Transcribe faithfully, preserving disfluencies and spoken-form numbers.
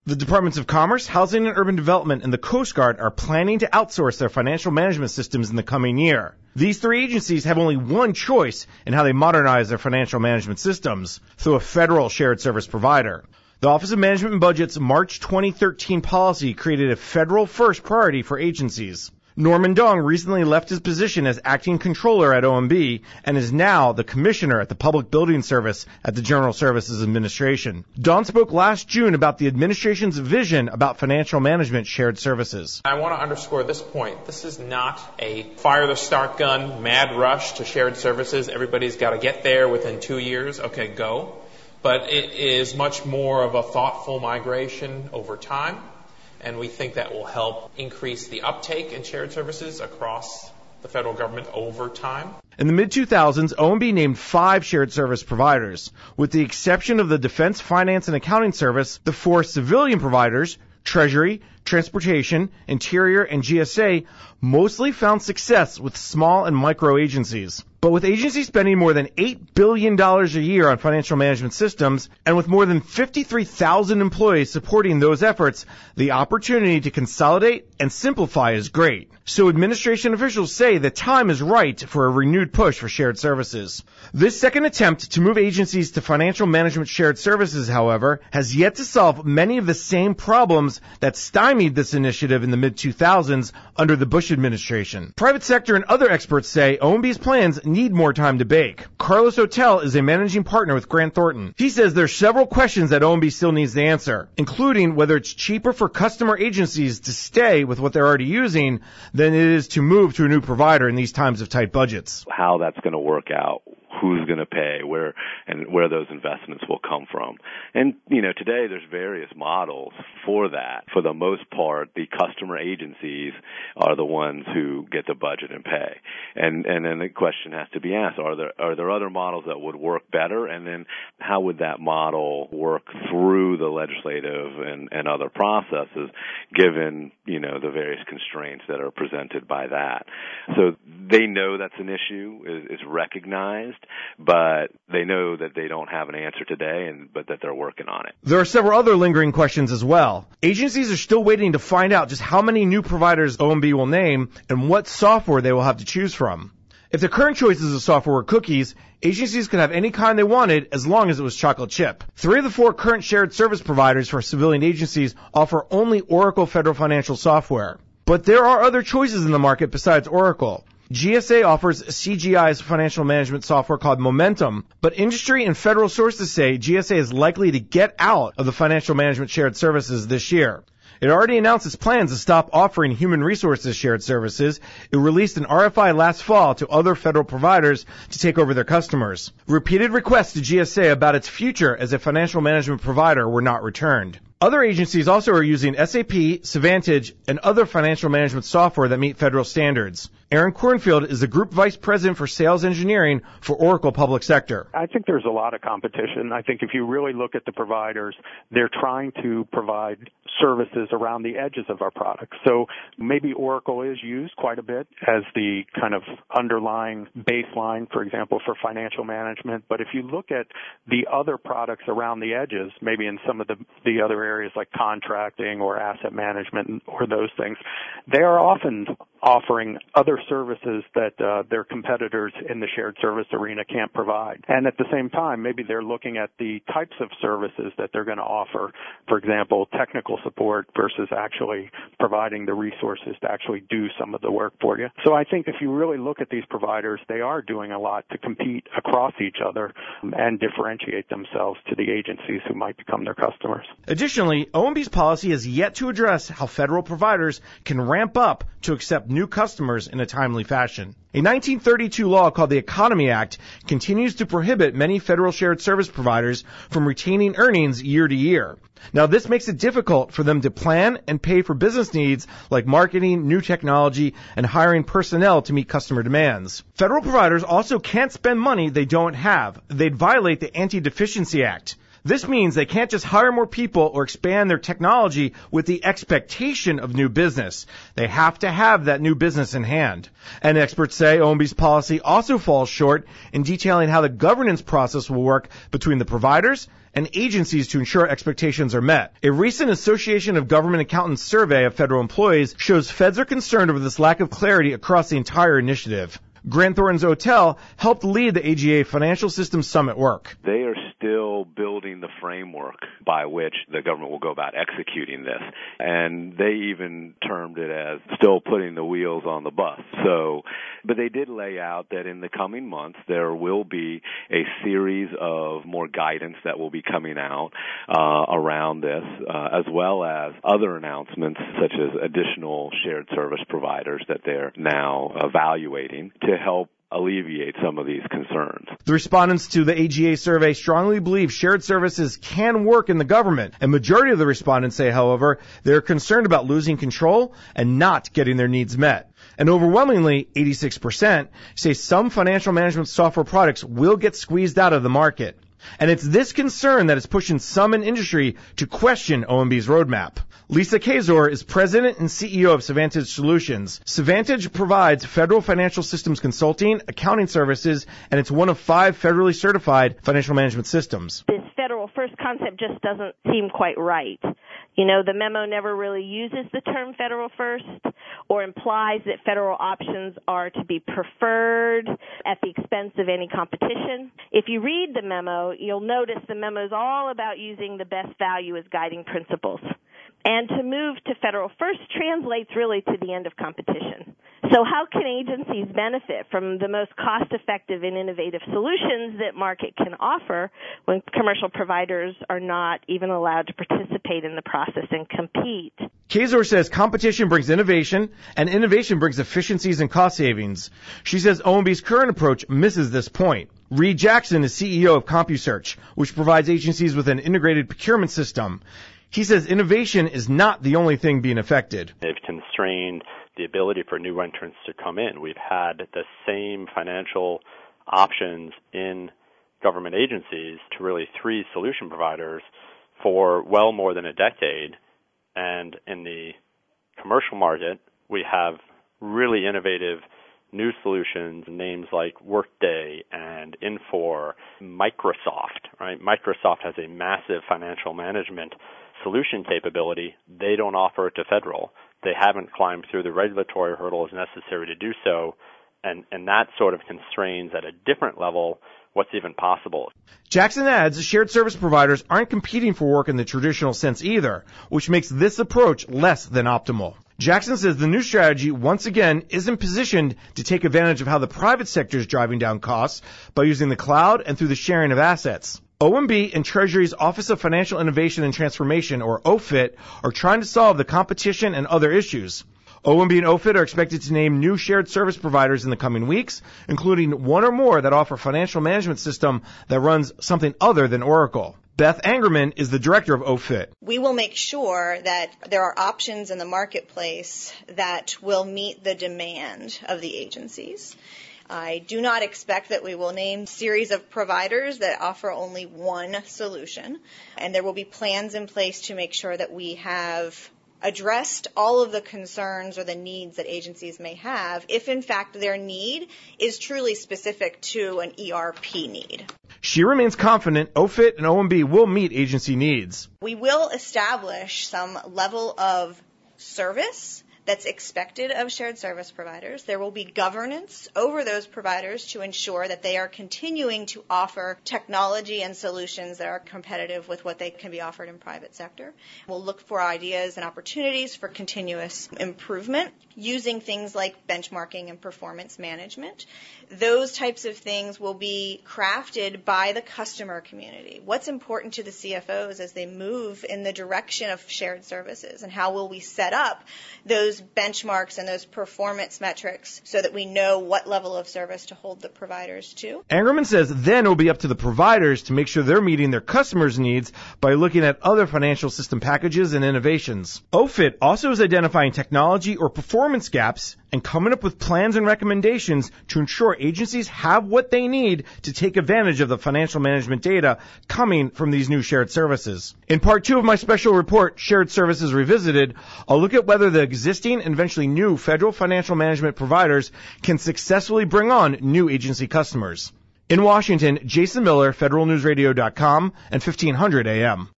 The Departments of Commerce, Housing and Urban Development, and the Coast Guard are planning to outsource their financial management systems in the coming year. These three agencies have only one choice in how they modernize their financial management systems: through a federal shared service provider. The Office of Management and Budget's March twenty thirteen policy created a federal first priority for agencies. Norman Dong recently left his position as acting controller at O M B and is now the commissioner at the Public Building Service at the General Services Administration. Dong spoke last June about the administration's vision about financial management shared services. I want to underscore this point. This is not a fire the start gun, mad rush to shared services. Everybody's got to get there within two years. Okay, go. But it is much more of a thoughtful migration over time. And we think that will help increase the uptake in shared services across the federal government over time. In the mid two thousands, O M B named five shared service providers. With the exception of the Defense Finance and Accounting Service, the four civilian providers, Treasury, Transportation, Interior, and G S A, mostly found success with small and micro agencies. But with agencies spending more than eight billion dollars a year on financial management systems, and with more than fifty-three thousand employees supporting those efforts, the opportunity to consolidate and simplify is great. So administration officials say the time is right for a renewed push for shared services. This second attempt to move agencies to financial management shared services, however, has yet to solve many of the same problems that stymied this initiative in the mid two thousands under the Bush administration. Private sector and other experts say O M B's plans need more time to bake. Carlos Hotel is a managing partner with Grant Thornton. He says there's several questions that O M B still needs to answer, including whether it's cheaper for customer agencies to stay with what they're already using than it is to move to a new provider in these times of tight budgets. How that's going to work out, who's going to pay, where and where those investments will come from. And, you know, today there's various models for that. For the most part, the customer agencies are the ones who get the budget and pay. And and then the question has to be asked, are there are there other models that would work better? And then how would that model work through the legislative and, and other processes, given, you know, the various constraints that are presented by that? So they know that's an issue, is, is recognized, but they know that they don't have an answer today, and but that they're working on it. There are several other lingering questions as well. Agencies are still waiting to find out just how many new providers O M B will name and what software they will have to choose from. If the current choices of software were cookies, agencies could have any kind they wanted as long as it was chocolate chip. Three of the four current shared service providers for civilian agencies offer only Oracle Federal Financial Software. But there are other choices in the market besides Oracle. G S A offers C G I's financial management software called Momentum, but industry and federal sources say G S A is likely to get out of the financial management shared services this year. It already announced its plans to stop offering human resources shared services. It released an R F I last fall to other federal providers to take over their customers. Repeated requests to G S A about its future as a financial management provider were not returned. Other agencies also are using S A P, Savantage, and other financial management software that meet federal standards. Aaron Cornfield is the Group Vice President for Sales Engineering for Oracle Public Sector. I think there's a lot of competition. I think if you really look at the providers, they're trying to provide services around the edges of our products. So maybe Oracle is used quite a bit as the kind of underlying baseline, for example, for financial management. But if you look at the other products around the edges, maybe in some of the, the other areas like contracting or asset management or those things, they are often offering other services that uh, their competitors in the shared service arena can't provide. And at the same time, maybe they're looking at the types of services that they're going to offer, for example, technical support versus actually providing the resources to actually do some of the work for you. So I think if you really look at these providers, they are doing a lot to compete across each other and differentiate themselves to the agencies who might become their customers. Additionally, O M B's policy has yet to address how federal providers can ramp up to accept new customers in a timely fashion. A nineteen thirty-two law called the Economy Act continues to prohibit many federal shared service providers from retaining earnings year to year. Now, this makes it difficult for them to plan and pay for business needs like marketing, new technology, and hiring personnel to meet customer demands. Federal providers also can't spend money they don't have. They'd violate the Anti-Deficiency Act. This means they can't just hire more people or expand their technology with the expectation of new business. They have to have that new business in hand. And experts say O M B's policy also falls short in detailing how the governance process will work between the providers and agencies to ensure expectations are met. A recent Association of Government Accountants survey of federal employees shows feds are concerned over this lack of clarity across the entire initiative. Grant Thornton's Hotel helped lead the A G A Financial Systems Summit work. They are still building the framework by which the government will go about executing this. And they even termed it as still putting the wheels on the bus. So, but they did lay out that in the coming months there will be a series of more guidance that will be coming out uh, around this, uh, as well as other announcements such as additional shared service providers that they're now evaluating to help alleviate some of these concerns. The respondents to the A G A survey strongly believe shared services can work in the government. A majority of the respondents say, however, they're concerned about losing control and not getting their needs met. And overwhelmingly, eighty-six percent say some financial management software products will get squeezed out of the market. And it's this concern that is pushing some in industry to question O M B's roadmap. Lisa Kazor is president and C E O of Savantage Solutions. Savantage provides federal financial systems consulting, accounting services, and it's one of five federally certified financial management systems. This federal first concept just doesn't seem quite right. You know, the memo never really uses the term federal first or implies that federal options are to be preferred at the expense of any competition. If you read the memo, you'll notice the memo is all about using the best value as guiding principles. And to move to federal first translates really to the end of competition. So how can agencies benefit from the most cost-effective and innovative solutions that market can offer when commercial providers are not even allowed to participate in the process and compete? Kazor says competition brings innovation, and innovation brings efficiencies and cost savings. She says O M B's current approach misses this point. Reed Jackson is C E O of CompuSearch, which provides agencies with an integrated procurement system. He says innovation is not the only thing being affected. They've constrained the ability for new entrants to come in. We've had the same financial options in government agencies to really three solution providers for well more than a decade. And in the commercial market, we have really innovative new solutions, names like Workday and Infor, Microsoft, right? Microsoft has a massive financial management solution capability. They don't offer it to federal. They haven't climbed through the regulatory hurdles necessary to do so, and, and that sort of constrains at a different level what's even possible. Jackson adds shared service providers aren't competing for work in the traditional sense either, which makes this approach less than optimal. Jackson says the new strategy, once again, isn't positioned to take advantage of how the private sector is driving down costs by using the cloud and through the sharing of assets. O M B and Treasury's Office of Financial Innovation and Transformation, or O F I T, are trying to solve the competition and other issues. O M B and O F I T are expected to name new shared service providers in the coming weeks, including one or more that offer a financial management system that runs something other than Oracle. Beth Angerman is the director of O F I T. We will make sure that there are options in the marketplace that will meet the demand of the agencies. I do not expect that we will name a series of providers that offer only one solution, and there will be plans in place to make sure that we have addressed all of the concerns or the needs that agencies may have if, in fact, their need is truly specific to an E R P need. She remains confident O F I T and O M B will meet agency needs. We will establish some level of service that's expected of shared service providers. There will be governance over those providers to ensure that they are continuing to offer technology and solutions that are competitive with what they can be offered in private sector. We'll look for ideas and opportunities for continuous improvement using things like benchmarking and performance management. Those types of things will be crafted by the customer community. What's important to the C F Os as they move in the direction of shared services, and how will we set up those benchmarks and those performance metrics so that we know what level of service to hold the providers to. Angerman says then it will be up to the providers to make sure they're meeting their customers' needs by looking at other financial system packages and innovations. O F I T also is identifying technology or performance gaps and coming up with plans and recommendations to ensure agencies have what they need to take advantage of the financial management data coming from these new shared services. In part two of my special report, Shared Services Revisited, I'll look at whether the existing and eventually new federal financial management providers can successfully bring on new agency customers. In Washington, Jason Miller, Federal News Radio dot com and fifteen hundred A M.